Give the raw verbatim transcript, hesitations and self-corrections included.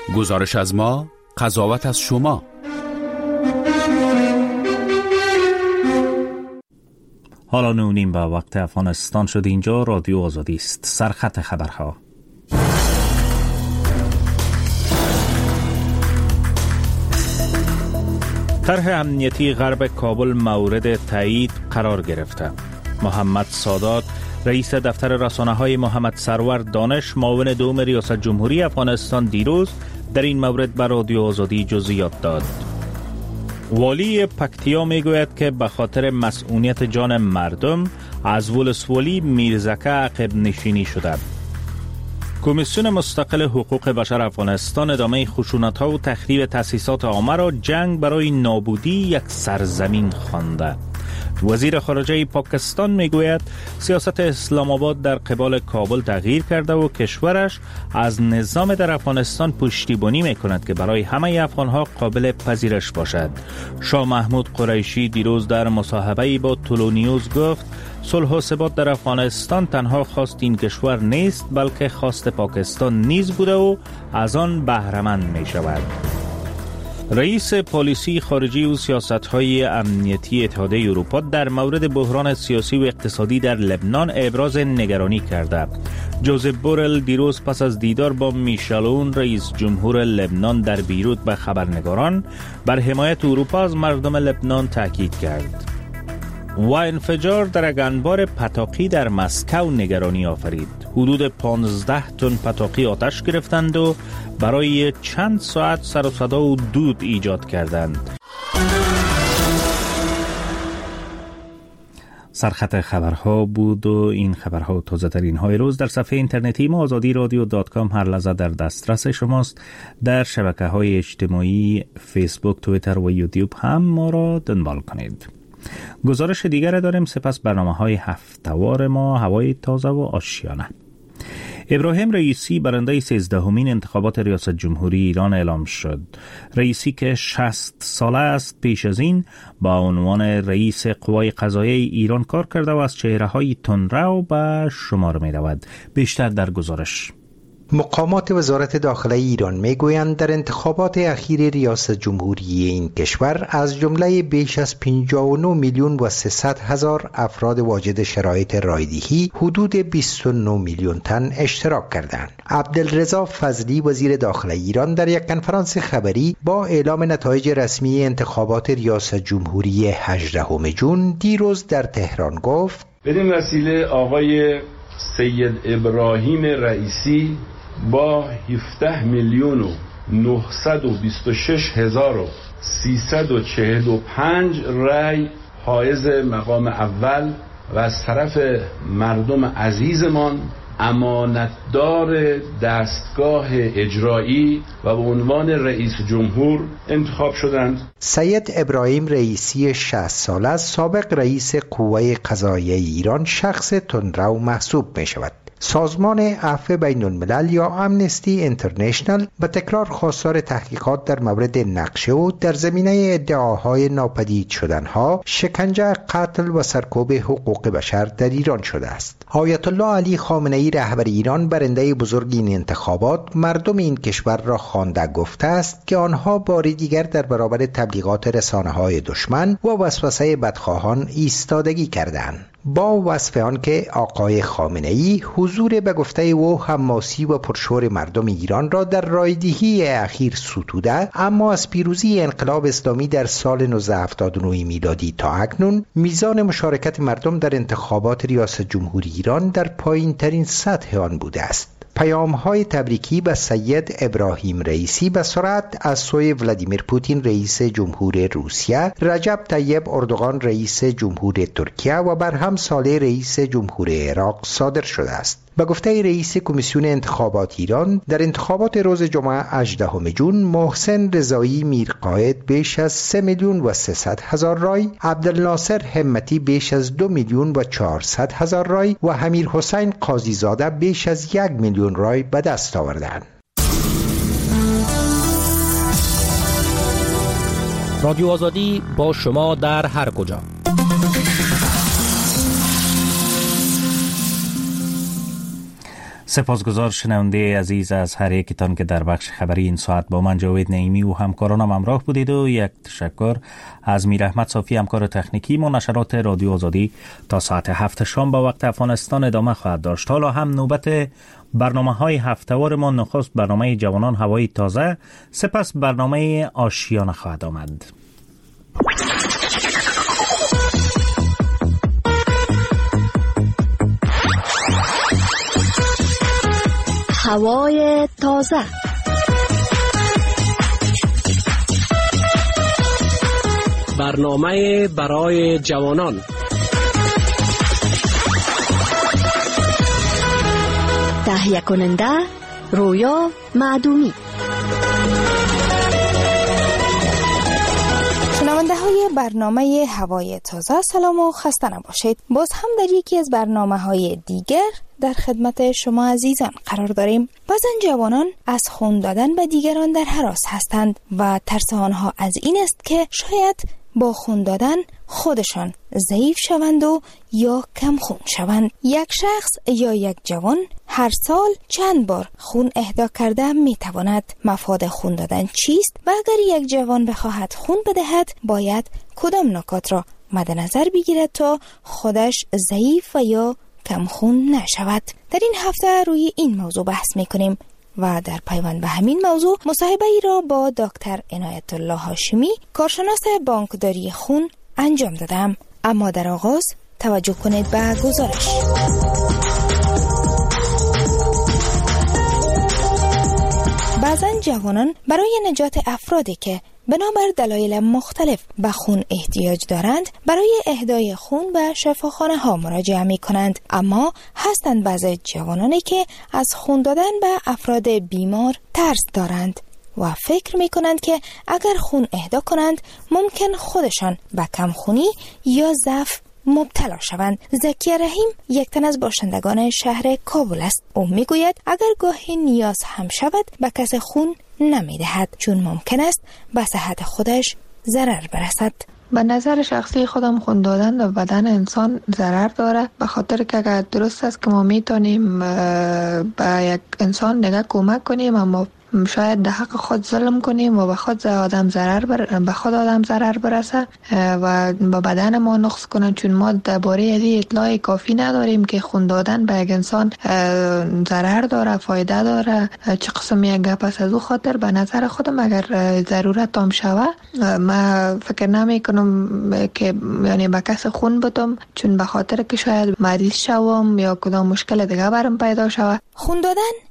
گزارش از ما، قضاوت از شما. حالا نونیم به وقت افغانستان شد. اینجا رادیو آزادی است. سرخط خبرها. طرح امنیتی غرب کابل مورد تایید قرار گرفته. محمد سادات رئیس دفتر رسانه‌های محمد سرور دانش معاون دوم ریاست جمهوری افغانستان دیروز در این مورد به رادیو آزادی جزئیات داد. والی پکتیا میگوید که به خاطر مسئولیت جان مردم از ولسوالی میرزکه عقب نشینی شده. کمیسیون مستقل حقوق بشر افغانستان ادامه خشونت‌ها و تخریب تأسیسات عامه را جنگ برای نابودی یک سرزمین خوانده. وزیر خارجه پاکستان میگوید سیاست اسلام آباد در قبال کابل تغییر کرده و کشورش از نظام در افغانستان پشتیبانی میکند که برای همه افغانها قابل پذیرش باشد. شاه محمود قریشی دیروز در مصاحبه‌ای با طلوع نیوز گفت صلح و ثبات در افغانستان تنها خواست این کشور نیست بلکه خواست پاکستان نیز بوده و از آن بهره‌مند می شود. رئیس پالیسی خارجی و سیاست‌های امنیتی اتحادیه اروپا در مورد بحران سیاسی و اقتصادی در لبنان ابراز نگرانی کرده. جوزف بورل دیروز پس از دیدار با میشل اون رئیس جمهور لبنان در بیروت به خبرنگاران بر حمایت اروپا از مردم لبنان تاکید کرد. و انفجار در یک انبار پتاقی در مسکو نگرانی آفرید. حدود پانزده تن پتاقی آتش گرفتند و برای چند ساعت سر و صدا و دود ایجاد کردند. سرخط خبرها بود و این خبرها و تازه ترین های روز در صفحه اینترنتی ما آزادی رادیو دات کام هر لحظه در دسترس شماست. در شبکه های اجتماعی فیسبوک، توییتر و یوتیوب هم ما را دنبال کنید. گزارش دیگر داریم، سپس برنامه های هفته‌وار ما هوای تازه و آشیانه. ابراهیم رئیسی برنده سیزدهمین انتخابات ریاست جمهوری ایران اعلام شد. رئیسی که شصت ساله است پیش از این با عنوان رئیس قوای قضاییه ایران کار کرده و از چهره‌های تندرو به شمار می رود. بیشتر در گزارش. مقامات وزارت داخله ایران میگویند در انتخابات اخیر ریاست جمهوری این کشور از جمله بیش از پنجاه و نه میلیون و سیصد هزار افراد واجد شرایط رایدهی حدود بیست و نه میلیون تن اشتراک کردند. عبدالرضا فضلی وزیر داخله ایران در یک کنفرانس خبری با اعلام نتایج رسمی انتخابات ریاست جمهوری هجدهم ژوئن دیروز در تهران گفت: بدین وسیله آقای سید ابراهیم رئیسی با هفده میلیون و نهصد و بیست و شش هزار و سیصد و چهل و پنج رأی حائز مقام اول و از طرف مردم عزیزمان امانتدار دستگاه اجرایی و به عنوان رئیس جمهور انتخاب شدند. سید ابراهیم رئیسی شصت ساله سابق رئیس قوه قضاییه ایران شخص تندرو محسوب می شود. سازمان عفو بین الملل یا امنستی اینترنشنال به تکرار خواستار تحقیقات در مورد نقشه و در زمینه ادعاهای ناپدید شدنها، شکنجه، قتل و سرکوب حقوق بشر در ایران شده است. آیت الله علی خامنه ای رهبر ایران برنده بزرگ این انتخابات مردم این کشور را خوانده گفته است که آنها بار دیگر در برابر تبلیغات رسانه‌های دشمن و وسوسه بدخواهان ایستادگی کردند. با وصف آن که آقای خامنه ای حضور به گفته او حماسی و پرشور مردم ایران را در رایدهی اخیر ستوده، اما از پیروزی انقلاب اسلامی در سال نوزده هفتاد و نه میلادی تا اکنون میزان مشارکت مردم در انتخابات ریاست جمهوری ایران در پایین ترین سطح آن بوده است. پیام‌های تبریکی به سید ابراهیم رئیسی به سرعت از سوی ولادیمیر پوتین رئیس جمهور روسیه، رجب طیب اردوغان رئیس جمهور ترکیه و برهم صالح رئیس جمهور عراق صادر شده است. به گفته رئیس کمیسیون انتخابات ایران، در انتخابات روز جمعه هجدهم ژوئن محسن رضایی میرقائد بیش از سه میلیون و سیصد هزار رای، عبدالناصر همتی بیش از دو میلیون و چهارصد هزار رای و امیر حسین قاضی زاده بیش از یک میلیون رای به دست آوردند. رادیو آزادی با شما در هر کجا. سپاسگزار شنونده عزیز از هر یکتان که در بخش خبری این ساعت با من جاوید نعیمی و همکارانم همراه بودید و یک تشکر از میر احمد صافی همکار تکنیکی. ما نشرات رادیو آزادی تا ساعت هفت شام با وقت افغانستان ادامه خواهد داشت. حالا هم نوبت برنامه های هفته‌وار ما، نخست برنامه جوانان هوای تازه، سپس برنامه آشیانه خواهد آمد. هوای تازه. برنامه برای جوانان. تهیه کننده رویا معدومی. شنونده های برنامه هوای تازه، سلام و خسته نباشید. باز هم در یکی از برنامه های دیگر در خدمت شما عزیزان قرار داریم. بعضن جوانان از خون دادن به دیگران در هراس هستند و ترس آنها از این است که شاید با خون دادن خودشان ضعیف شوند و یا کم خون شوند. یک شخص یا یک جوان هر سال چند بار خون اهدا کرده می تواند. مفاد خون دادن چیست و اگر یک جوان بخواهد خون بدهد باید کدام نکات را مد نظر بگیرد تا خودش ضعیف و یا کم خون نشود؟ در این هفته روی این موضوع بحث می کنیم و در پیوند به همین موضوع مصاحبه ای را با دکتر عنایت الله هاشمی، کارشناس بانکداری خون انجام دادم. اما در آغاز توجه کنید به گزارش. بعضن جوانان برای نجات افرادی که بنابر دلایل مختلف به خون احتیاج دارند برای اهدای خون به شفاخانه ها مراجعه می کنند. اما هستند بعضی جوانانی که از خون دادن به افراد بیمار ترس دارند و فکر می کنند که اگر خون اهدا کنند ممکن خودشان به کمخونی یا ضعف مبتلا شوند. زکیه رحیم یک تن از باشندگان شهر کابل است. او می گوید اگر گاهی نیاز هم شود به کس خون نمی دهد چون ممکن است به صحت خودش ضرر برسد. به نظر شخصی خودم خون دادن به بدن انسان ضرر داره، به خاطر که اگر درست است که ما میتونیم به یک انسان دیگه کمک کنیم اما شاید در حق خود ظلم کنیم و به خود آدم ضرر بر... به خود آدم ضرر برسه و به بدن ما نقص کنن، چون ما درباره این اطلاع کافی نداریم که خون دادن به یک انسان ضرر داره، فایده داره، چه قسم یک گپ است. از او خاطر به نظر خودم اگر ضرورت هم شوه من فکر نمی کنم که یعنی به کس خون بدم، چون به خاطر که شاید مریض شوم یا کدام مشکل دیگه برام پیدا شوه. خون دادن